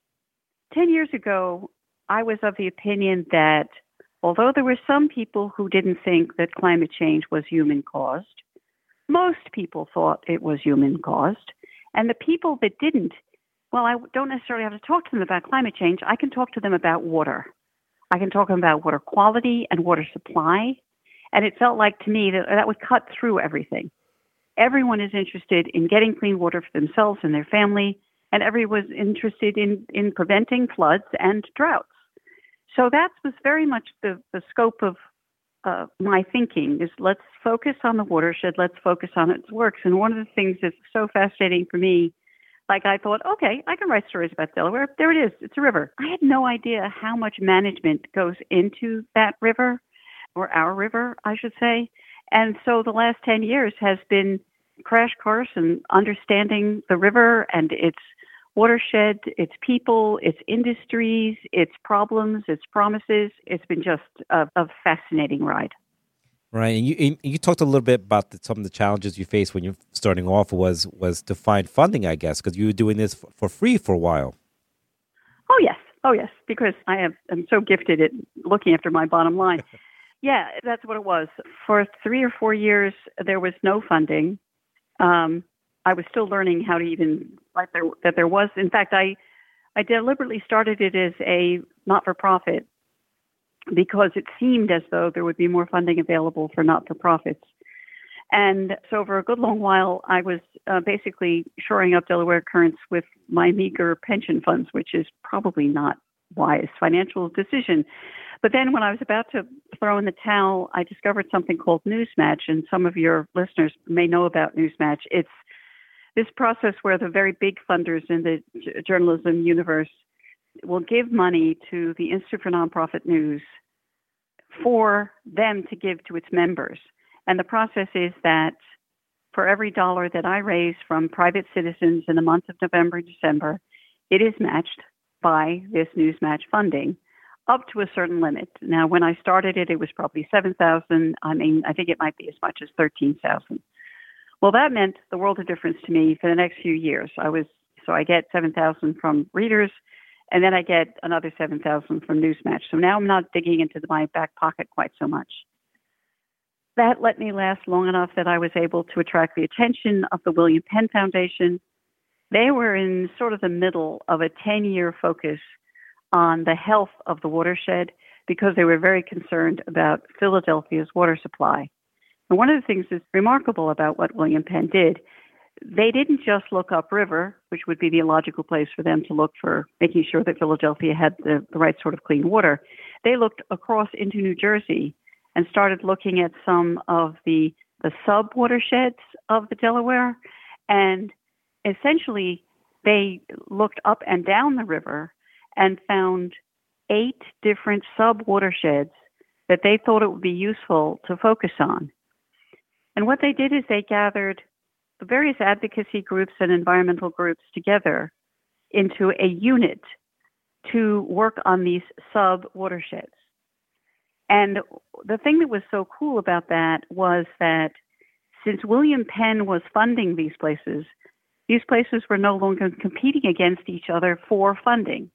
ten years ago, I was of the opinion that although there were some people who didn't think that climate change was human caused, most people thought it was human caused. And the people that didn't, well, I don't necessarily have to talk to them about climate change. I can talk to them about water. I can talk to them about water quality and water supply. And it felt like to me that that would cut through everything. Everyone is interested in getting clean water for themselves and their family, and everyone was interested in, in preventing floods and droughts. So that was very much the, the scope of uh, my thinking, is let's focus on the watershed, let's focus on its works. And one of the things that's so fascinating for me, like I thought, okay, I can write stories about Delaware. There it is. It's a river. I had no idea how much management goes into that river, or our river, I should say. And so the last ten years has been crash course in understanding the river and its watershed, its people, its industries, its problems, its promises. It's been just a, a fascinating ride. Right, and you and you talked a little bit about the, some of the challenges you faced when you're starting off was was to find funding, I guess, because you were doing this for, for free for a while. Oh yes, oh yes, because I have I'm so gifted at looking after my bottom line. Yeah, that's what it was. For three or four years, there was no funding. Um, I was still learning how to even like there that there was. In fact, I I deliberately started it as a not-for-profit because it seemed as though there would be more funding available for not-for-profits. And so for a good long while, I was uh, basically shoring up Delaware Currents with my meager pension funds, which is probably not wise financial decision. But then when I was about to throw in the towel, I discovered something called Newsmatch, and some of your listeners may know about Newsmatch. It's this process where the very big funders in the j- journalism universe will give money to the Institute for Nonprofit News for them to give to its members. And the process is that for every dollar that I raise from private citizens in the months of November and December, it is matched by this Newsmatch funding up to a certain limit. Now, when I started it, it was probably seven thousand dollars. I mean, I think it might be as much as thirteen thousand dollars. Well, that meant the world of difference to me for the next few years. I was so I get seven thousand dollars from readers, and then I get another seven thousand dollars from Newsmatch. So now I'm not digging into my back pocket quite so much. That let me last long enough that I was able to attract the attention of the William Penn Foundation. They were in sort of the middle of a ten-year focus on the health of the watershed because they were very concerned about Philadelphia's water supply. And one of the things that's remarkable about what William Penn did, they didn't just look upriver, which would be the logical place for them to look for making sure that Philadelphia had the, the right sort of clean water. They looked across into New Jersey and started looking at some of the, the sub-watersheds of the Delaware. And essentially, they looked up and down the river and found eight different sub-watersheds that they thought it would be useful to focus on. And what they did is they gathered the various advocacy groups and environmental groups together into a unit to work on these sub-watersheds. And the thing that was so cool about that was that since William Penn was funding these places, these places were no longer competing against each other for funding.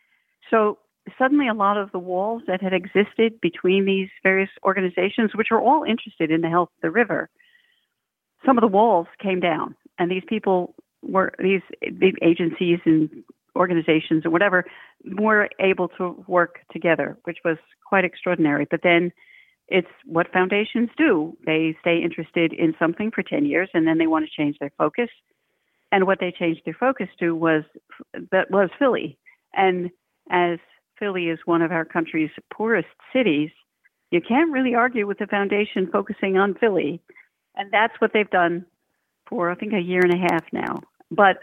So suddenly a lot of the walls that had existed between these various organizations, which were all interested in the health of the river, some of the walls came down. And these people were, these big agencies and organizations or whatever, were able to work together, which was quite extraordinary. But then it's what foundations do. They stay interested in something for ten years, and then they want to change their focus. And what they changed their focus to was that was Philly. And as Philly is one of our country's poorest cities, you can't really argue with the foundation focusing on Philly. And that's what they've done for, I think, a year and a half now. But,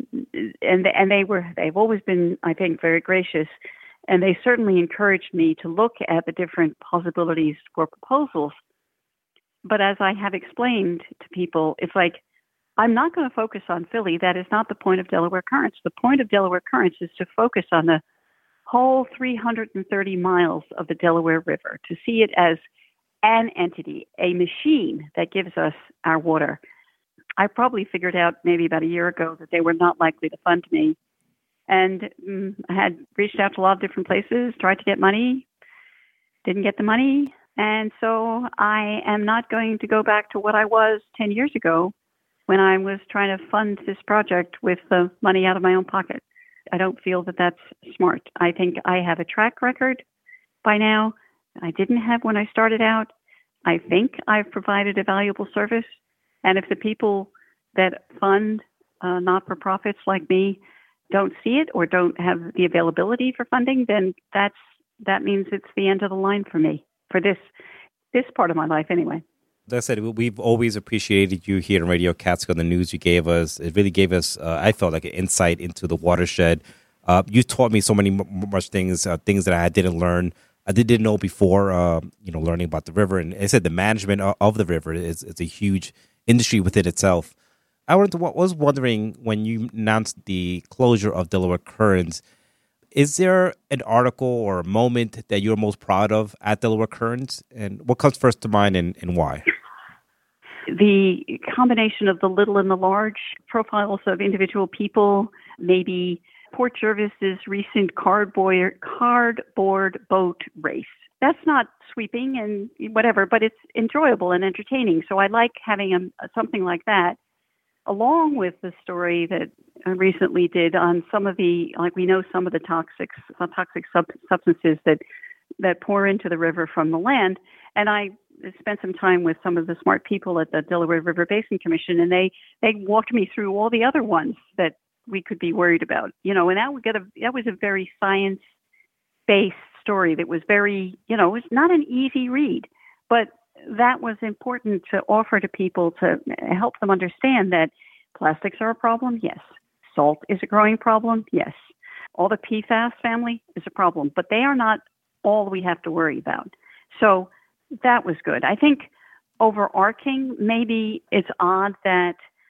and and they were, they've always been, I think, very gracious. And they certainly encouraged me to look at the different possibilities for proposals. But as I have explained to people, it's like, I'm not going to focus on Philly. That is not the point of Delaware Currents. The point of Delaware Currents is to focus on the whole three hundred thirty miles of the Delaware River, to see it as an entity, a machine that gives us our water. I probably figured out maybe about a year ago that they were not likely to fund me. And um, I had reached out to a lot of different places, tried to get money, didn't get the money. And so I am not going to go back to what I was ten years ago when I was trying to fund this project with the money out of my own pocket. I don't feel that that's smart. I think I have a track record by now I didn't have when I started out. I think I've provided a valuable service. And if the people that fund uh, not-for-profits like me don't see it or don't have the availability for funding, then that's that means it's the end of the line for me, for this this part of my life anyway. Like I said, we've always appreciated you here on Radio Catskill, the news you gave us. It really gave us, uh, I felt like, an insight into the watershed. Uh, you taught me so many m- much things, uh, things that I didn't learn, I didn't know before, uh, you know, learning about the river. And I said the management of, of the river is, is a huge industry within itself. I wanted to, was wondering, when you announced the closure of Delaware Currents, is there an article or a moment that you're most proud of at Delaware Currents? And what comes first to mind, and, and why? The combination of the little and the large profiles of individual people, maybe Port Jervis's recent cardboard, cardboard boat race. That's not sweeping and whatever, but it's enjoyable and entertaining. So I like having a, something like that, along with the story that I recently did on some of the, like we know some of the toxic, toxic sub, substances that that pour into the river from the land. And I spent some time with some of the smart people at the Delaware River Basin Commission, and they, they walked me through all the other ones that we could be worried about. You know, and that would get a that was a very science-based story that was very, you know, it was not an easy read, but that was important to offer to people to help them understand that plastics are a problem, yes. Salt is a growing problem, yes. All the P FAS family is a problem, but they are not all we have to worry about. So that was good. I think overarching, maybe it's odd that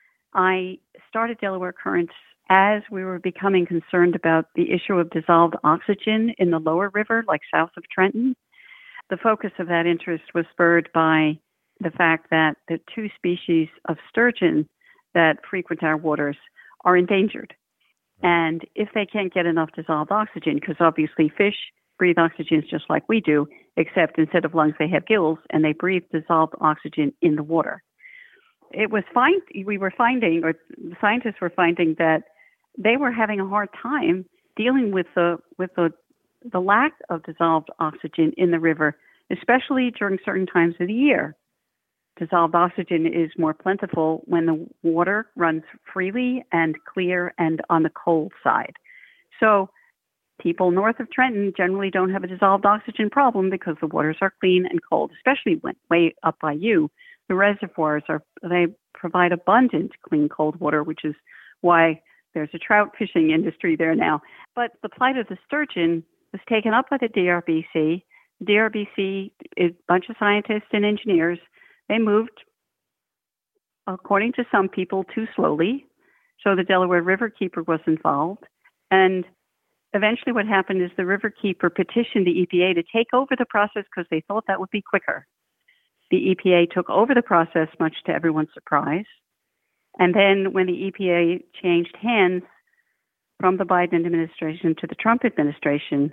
I started Delaware Currents as we were becoming concerned about the issue of dissolved oxygen in the lower river, like south of Trenton. The focus of that interest was spurred by the fact that the two species of sturgeon that frequent our waters are endangered. And if they can't get enough dissolved oxygen, because obviously fish breathe oxygen just like we do, except instead of lungs, they have gills, and they breathe dissolved oxygen in the water. It was fine. We were finding, or the scientists were finding, that they were having a hard time dealing with the with the the lack of dissolved oxygen in the river, especially during certain times of the year. Dissolved oxygen is more plentiful when the water runs freely and clear and on the cold side. So people north of Trenton generally don't have a dissolved oxygen problem because the waters are clean and cold, especially when way up by you. The reservoirs are, they provide abundant clean cold water, which is why there's a trout fishing industry there now. But the plight of the sturgeon was taken up by the D R B C. The D R B C is a bunch of scientists and engineers. They moved, according to some people, too slowly. So the Delaware Riverkeeper was involved. And eventually what happened is the Riverkeeper petitioned the E P A to take over the process because they thought that would be quicker. The E P A took over the process, much to everyone's surprise. And then when the E P A changed hands from the Biden administration to the Trump administration,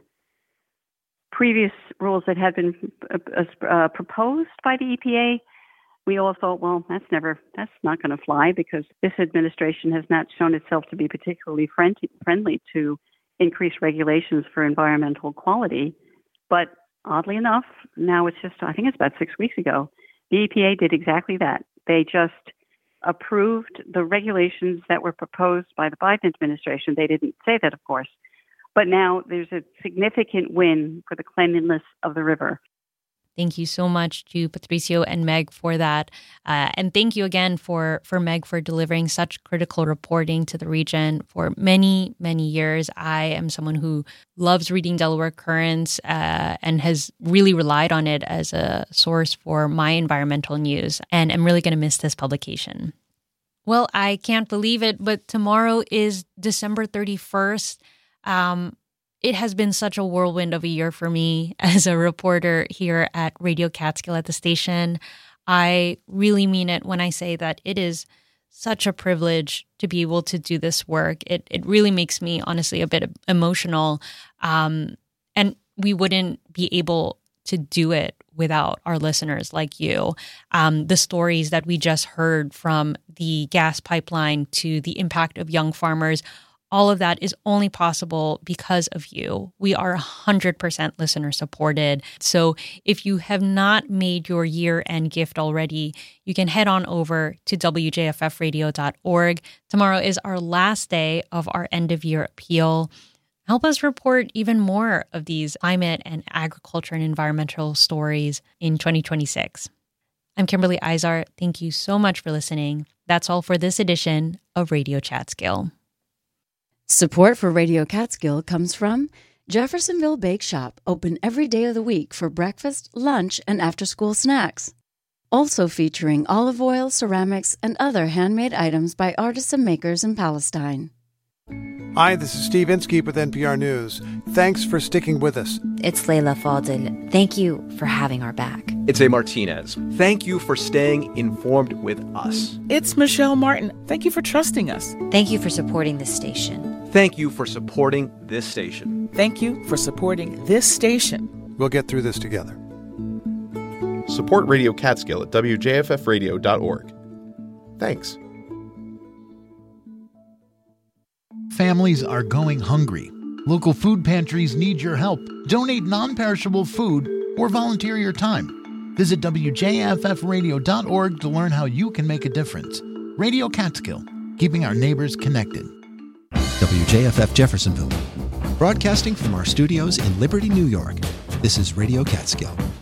previous rules that had been uh, uh, proposed by the E P A, we all thought, well, that's never, that's not going to fly because this administration has not shown itself to be particularly friend- friendly to increased regulations for environmental quality. But oddly enough, now it's just, I think it's about six weeks ago, the E P A did exactly that. They just approved the regulations that were proposed by the Biden administration. They didn't say that, of course. But now there's a significant win for the cleanliness of the river. Thank you so much to Patricio and Meg for that. Uh, and thank you again for, for Meg for delivering such critical reporting to the region for many, many years. I am someone who loves reading Delaware Currents uh, and has really relied on it as a source for my environmental news. And I'm really going to miss this publication. Well, I can't believe it, but tomorrow is December thirty-first. Um, It has been such a whirlwind of a year for me as a reporter here at Radio Catskill at the station. I really mean it when I say that it is such a privilege to be able to do this work. It it really makes me honestly a bit emotional. Um, and we wouldn't be able to do it without our listeners like you. Um, the stories that we just heard from the gas pipeline to the impact of young farmers, all of that is only possible because of you. We are one hundred percent listener supported. So if you have not made your year-end gift already, you can head on over to W J F F radio dot org. Tomorrow is our last day of our end-of-year appeal. Help us report even more of these climate and agriculture and environmental stories in twenty twenty-six. I'm Kimberly Izar. Thank you so much for listening. That's all for this edition of Radio Catskill. Support for Radio Catskill comes from Jeffersonville Bake Shop, open every day of the week for breakfast, lunch, and after-school snacks. Also featuring olive oil, ceramics, and other handmade items by artists and makers in Palestine. Hi, this is Steve Inskeep with N P R News. Thanks for sticking with us. It's Layla Fadel. Thank you for having our back. It's A. Martinez. Thank you for staying informed with us. It's Michelle Martin. Thank you for trusting us. Thank you for supporting this station. Thank you for supporting this station. Thank you for supporting this station. We'll get through this together. Support Radio Catskill at W J F F radio dot org. Thanks. Families are going hungry. Local food pantries need your help. Donate non-perishable food or volunteer your time. Visit W J F F radio dot org to learn how you can make a difference. Radio Catskill, keeping our neighbors connected. W J F F Jeffersonville, broadcasting from our studios in Liberty, New York. This is Radio Catskill.